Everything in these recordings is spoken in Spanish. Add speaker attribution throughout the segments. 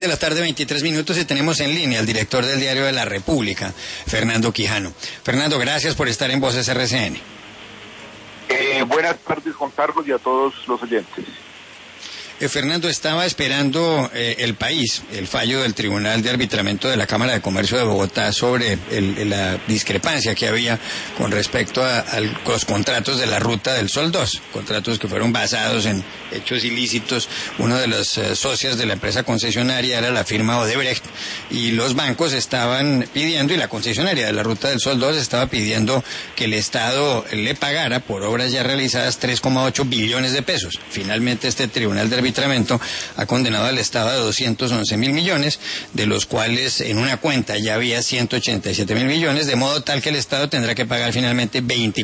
Speaker 1: De la tarde, 23 minutos, y tenemos en línea al director del Diario de la República, Fernando Quijano. Fernando, gracias por estar en Voces RCN.
Speaker 2: Buenas tardes, Juan Carlos, y a todos los oyentes.
Speaker 1: Fernando, estaba esperando el país el fallo del Tribunal de Arbitramiento de la Cámara de Comercio de Bogotá sobre la discrepancia que había con respecto a los contratos de la Ruta del Sol 2, contratos que fueron basados en hechos ilícitos. Uno de las socias de la empresa concesionaria era la firma Odebrecht, y los bancos estaban pidiendo, y la concesionaria de la Ruta del Sol 2 estaba pidiendo que el Estado le pagara por obras ya realizadas 3,8 billones de pesos. Finalmente este Tribunal de Arbitramiento ha condenado al Estado a 211.000 millones, de los cuales en una cuenta ya había 187.000 millones, de modo tal que el Estado tendrá que pagar finalmente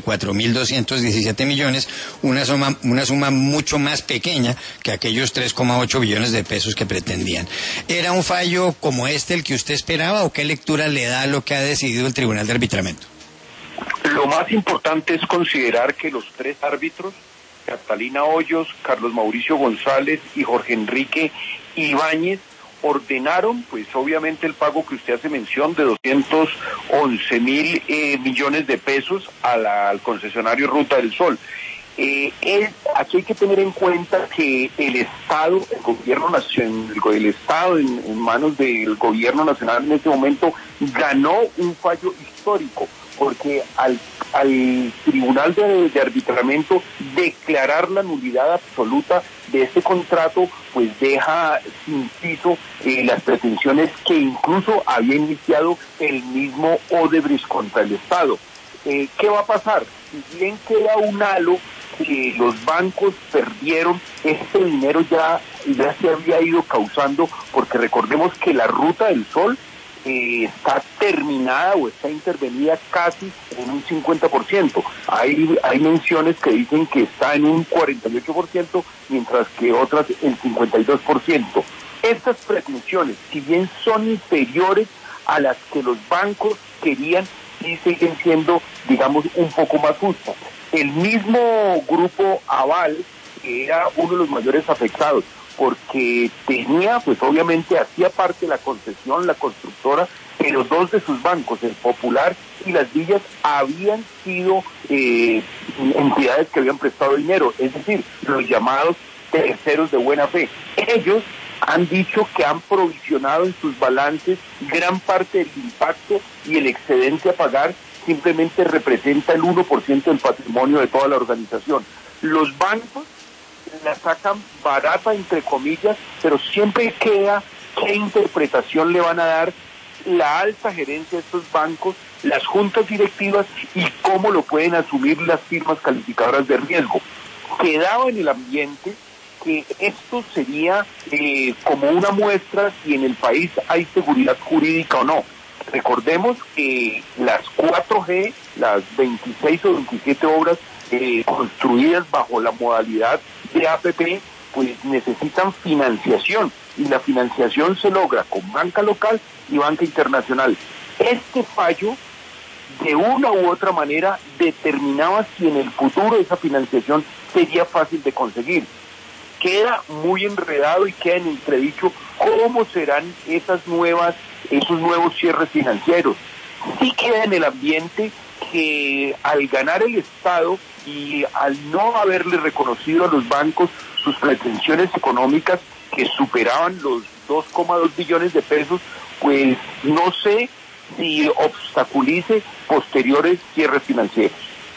Speaker 1: 24.217 millones, una suma mucho más pequeña que aquellos 3,8 billones de pesos que pretendían. ¿Era un fallo como este el que usted esperaba, o qué lectura le da a lo que ha decidido el Tribunal de Arbitramiento?
Speaker 2: Lo más importante es considerar que los tres árbitros, Catalina Hoyos, Carlos Mauricio González y Jorge Enrique Ibáñez, ordenaron, pues obviamente, el pago que usted hace mención de 211.000 millones de pesos al concesionario Ruta del Sol. Aquí hay que tener en cuenta que el Estado, el gobierno nacional, el Estado en manos del gobierno nacional en este momento ganó un fallo histórico, porque al Tribunal de Arbitramiento declarar la nulidad absoluta de este contrato, pues deja sin piso las pretensiones que incluso había iniciado el mismo Odebrecht contra el Estado. ¿Qué va a pasar? Si bien queda un halo que los bancos perdieron, este dinero ya se había ido causando, porque recordemos que la Ruta del Sol está terminada o está intervenida casi en un 50%. Hay menciones que dicen que está en un 48%, mientras que otras el 52%. Estas pretensiones, si bien son inferiores a las que los bancos querían, sí siguen siendo, digamos, un poco más justas. El mismo grupo Aval, que era uno de los mayores afectados, porque tenía, pues obviamente hacía parte de la concesión, la constructora, pero dos de sus bancos, el Popular y las Villas, habían sido entidades que habían prestado dinero, es decir, los llamados terceros de buena fe. Ellos han dicho que han provisionado en sus balances gran parte del impacto, y el excedente a pagar simplemente representa el 1% del patrimonio de toda la organización. Los bancos la sacan barata, entre comillas, pero siempre queda qué interpretación le van a dar la alta gerencia de estos bancos, las juntas directivas, y cómo lo pueden asumir las firmas calificadoras de riesgo. Quedaba en el ambiente que esto sería como una muestra si en el país hay seguridad jurídica o no. Recordemos que las 4G, las 26 o 27 obras construidas bajo la modalidad de APP, pues necesitan financiación, y la financiación se logra con banca local y banca internacional. Este fallo, de una u otra manera, determinaba si en el futuro esa financiación sería fácil de conseguir. Queda muy enredado y queda en entredicho cómo serán esos nuevos cierres financieros. Sí queda en el ambiente que al ganar el Estado y al no haberle reconocido a los bancos sus pretensiones económicas, que superaban los 2,2 billones de pesos, pues no sé si obstaculice posteriores cierres financieros.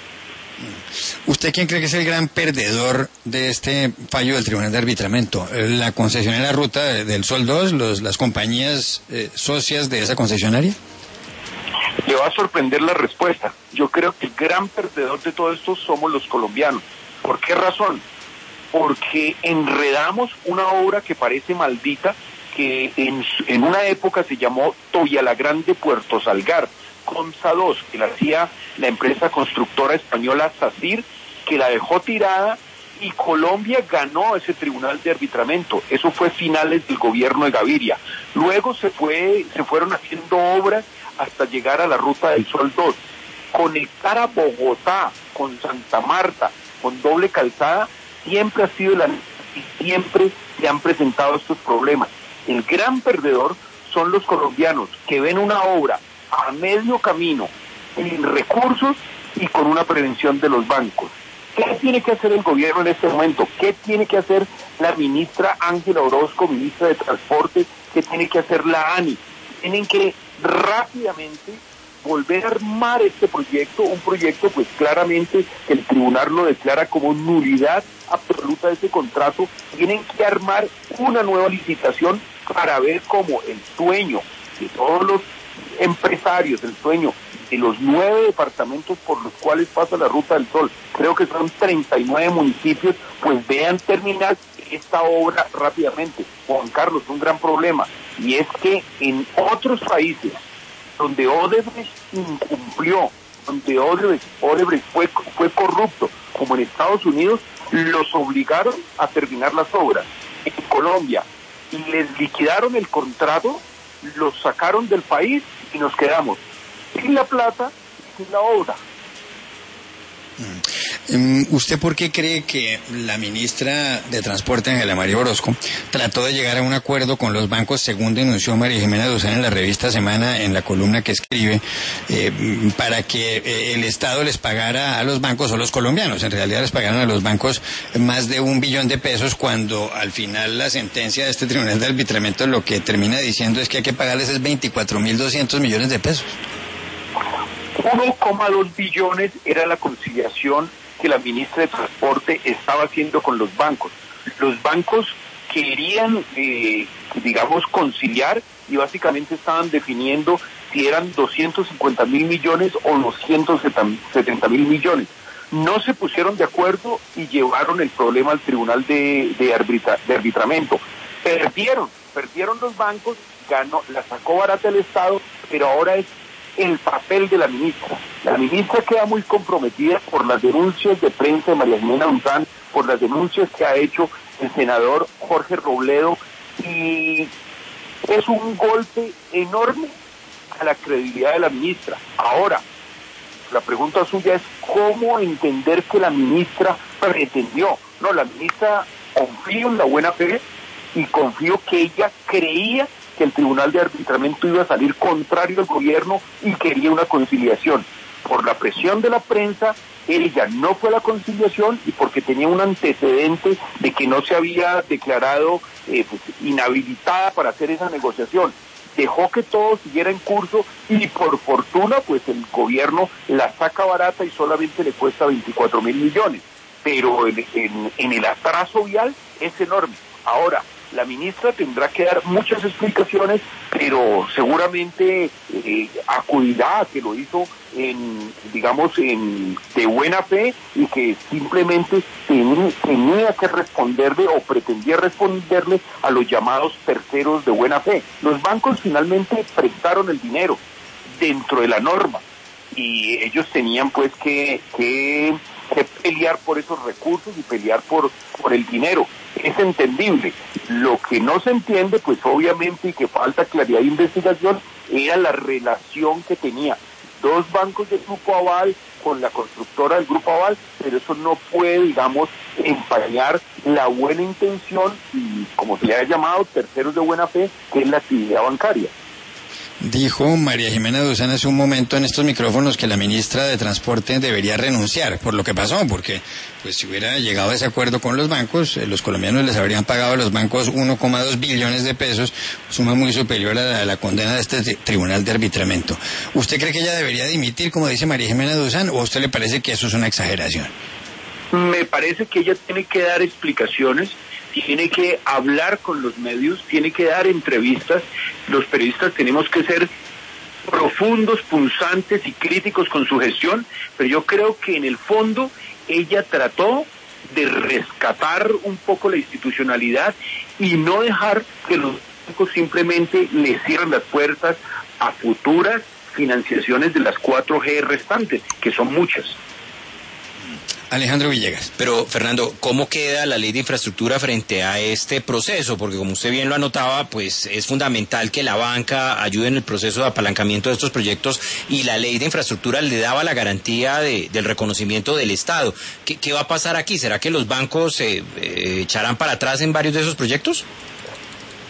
Speaker 1: ¿Usted quién cree que es el gran perdedor de este fallo del Tribunal de Arbitramiento? ¿La concesionaria Ruta del Sol 2, las compañías socias de esa concesionaria?
Speaker 2: Le va a sorprender la respuesta. Yo creo que el gran perdedor de todo esto somos los colombianos. ¿Por qué razón? Porque enredamos una obra que parece maldita, que en una época se llamó Tobialagrande Puerto Salgar, Comsa 2, que la hacía la empresa constructora española SACIR, que la dejó tirada, y Colombia ganó ese Tribunal de Arbitramiento. Eso fue finales del gobierno de Gaviria. Luego se fueron haciendo obras hasta llegar a la Ruta del Sol 2. Conectar a Bogotá con Santa Marta, con doble calzada, siempre ha sido y siempre se han presentado estos problemas. El gran perdedor son los colombianos que ven una obra a medio camino, en recursos y con una prevención de los bancos. ¿Qué tiene que hacer el gobierno en este momento? ¿Qué tiene que hacer la ministra Ángela Orozco, ministra de Transporte? ¿Qué tiene que hacer la ANI? Tienen que rápidamente volver a armar este proyecto, un proyecto pues claramente que el tribunal lo declara como nulidad absoluta de ese contrato. Tienen que armar una nueva licitación para ver cómo el sueño de todos los empresarios, el sueño de los 9 departamentos por los cuales pasa la Ruta del Sol, creo que son 39 municipios, pues vean terminar esta obra rápidamente. Juan Carlos, un gran problema, y es que en otros países donde Odebrecht incumplió, donde Odebrecht fue corrupto, como en Estados Unidos, los obligaron a terminar las obras. En Colombia, y les liquidaron el contrato, los sacaron del país y nos quedamos sin la plata y sin la obra.
Speaker 1: ¿Usted por qué cree que la ministra de Transporte, Ángela María Orozco, trató de llegar a un acuerdo con los bancos, según denunció María Jimena Duzán en la revista Semana, en la columna que escribe, para que el Estado les pagara a los bancos, o los colombianos en realidad les pagaran a los bancos más de 1 billón de pesos, cuando al final la sentencia de este Tribunal de Arbitramiento lo que termina diciendo es que hay que pagarles es 24.200 millones de pesos?
Speaker 2: 1,2 billones era la conciliación que la ministra de Transporte estaba haciendo con los bancos. Los bancos querían, conciliar, y básicamente estaban definiendo si eran 250.000 millones o 270.000 millones. No se pusieron de acuerdo y llevaron el problema al Tribunal de Arbitramiento. Perdieron los bancos, la sacó barata el Estado, pero ahora es el papel de la ministra. La ministra queda muy comprometida por las denuncias de prensa de María Jimena Duzán, por las denuncias que ha hecho el senador Jorge Robledo, y es un golpe enorme a la credibilidad de la ministra. Ahora, la pregunta suya es cómo entender que la ministra pretendió. No, la ministra confío en la buena fe y confío que ella creía que el Tribunal de Arbitramiento iba a salir contrario al gobierno y quería una conciliación. Por la presión de la prensa, ella no fue a la conciliación, y porque tenía un antecedente de que no se había declarado inhabilitada para hacer esa negociación. Dejó que todo siguiera en curso y por fortuna pues el gobierno la saca barata y solamente le cuesta 24.000 millones. Pero en el atraso vial es enorme. Ahora, la ministra tendrá que dar muchas explicaciones, pero seguramente acudirá a que lo hizo de buena fe, y que simplemente tenía que responderle o pretendía responderle a los llamados terceros de buena fe. Los bancos finalmente prestaron el dinero dentro de la norma y ellos tenían pues que pelear por esos recursos y pelear por el dinero. Es entendible. Lo que no se entiende, pues obviamente, y que falta claridad de investigación, era la relación que tenía 2 bancos del Grupo Aval con la constructora del Grupo Aval, pero eso no puede, empañar la buena intención y, como se le ha llamado, terceros de buena fe, que es la actividad bancaria.
Speaker 1: Dijo María Jimena Duzán hace un momento en estos micrófonos que la ministra de Transporte debería renunciar por lo que pasó, porque pues si hubiera llegado a ese acuerdo con los bancos, los colombianos les habrían pagado a los bancos 1,2 billones de pesos, suma muy superior a la condena de este Tribunal de Arbitramiento. ¿Usted cree que ella debería dimitir, como dice María Jimena Duzán, o a usted le parece que eso es una exageración?
Speaker 2: Me parece que ella tiene que dar explicaciones, tiene que hablar con los medios, tiene que dar entrevistas. Los periodistas tenemos que ser profundos, punzantes y críticos con su gestión, pero yo creo que en el fondo ella trató de rescatar un poco la institucionalidad y no dejar que los bancos simplemente le cierren las puertas a futuras financiaciones de las 4G restantes, que son muchas.
Speaker 1: Alejandro Villegas.
Speaker 3: Pero, Fernando, ¿cómo queda la ley de infraestructura frente a este proceso? Porque, como usted bien lo anotaba, pues es fundamental que la banca ayude en el proceso de apalancamiento de estos proyectos, y la ley de infraestructura le daba la garantía del reconocimiento del Estado. ¿Qué va a pasar aquí? ¿Será que los bancos echarán para atrás en varios de esos proyectos?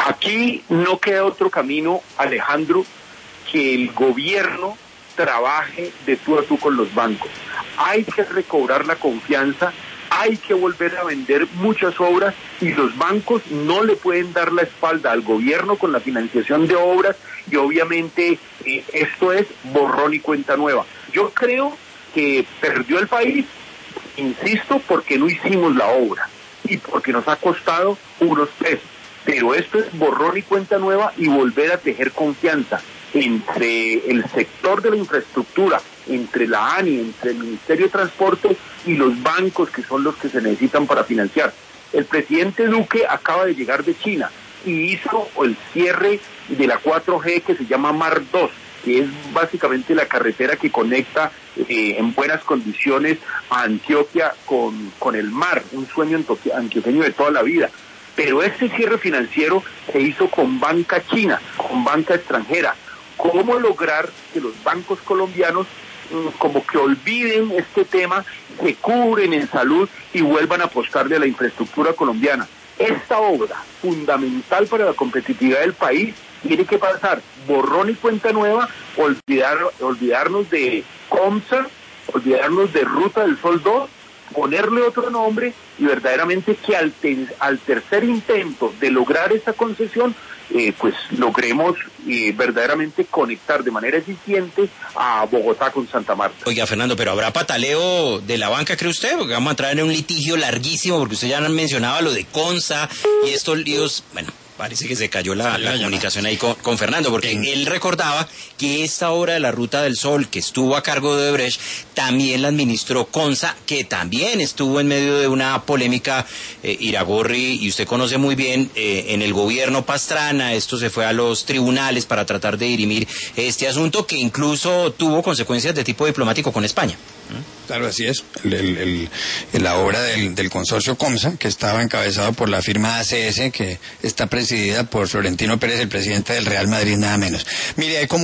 Speaker 2: Aquí no queda otro camino, Alejandro, que el gobierno trabaje de tú a tú con los bancos. Hay que recobrar la confianza, hay que volver a vender muchas obras y los bancos no le pueden dar la espalda al gobierno con la financiación de obras y obviamente esto es borrón y cuenta nueva. Yo creo que perdió el país, insisto, porque no hicimos la obra y porque nos ha costado unos pesos. Pero esto es borrón y cuenta nueva y volver a tejer confianza entre el sector de la infraestructura, entre la ANI, entre el Ministerio de Transporte y los bancos que son los que se necesitan para financiar. El presidente Duque acaba de llegar de China y hizo el cierre de la 4G que se llama Mar 2, que es básicamente la carretera que conecta en buenas condiciones a Antioquia con el mar, un sueño antioqueño de toda la vida. Pero este cierre financiero se hizo con banca china, con banca extranjera. ¿Cómo lograr que los bancos colombianos como que olviden este tema, se cubren en salud y vuelvan a apostarle a la infraestructura colombiana? Esta obra, fundamental para la competitividad del país, tiene que pasar borrón y cuenta nueva, olvidarnos de COMSA, olvidarnos de Ruta del Sol 2, ponerle otro nombre y verdaderamente que al tercer intento de lograr esta concesión, pues logremos verdaderamente conectar de manera eficiente a Bogotá con Santa Marta.
Speaker 3: Oiga, Fernando, pero ¿habrá pataleo de la banca, cree usted? Porque vamos a entrar en un litigio larguísimo, porque usted ya mencionaba lo de CONSA y estos líos, bueno, parece que se cayó la comunicación ahí con Fernando, porque él recordaba que esta obra de la Ruta del Sol, que estuvo a cargo de Odebrecht, también la administró CONSA, que también estuvo en medio de una polémica, Iragorri, y usted conoce muy bien, en el gobierno Pastrana. Esto se fue a los tribunales para tratar de dirimir este asunto, que incluso tuvo consecuencias de tipo diplomático con España.
Speaker 1: Claro, así es. La obra del consorcio COMSA, que estaba encabezado por la firma ACS, que está presidida por Florentino Pérez, el presidente del Real Madrid, nada menos. Mire, hay como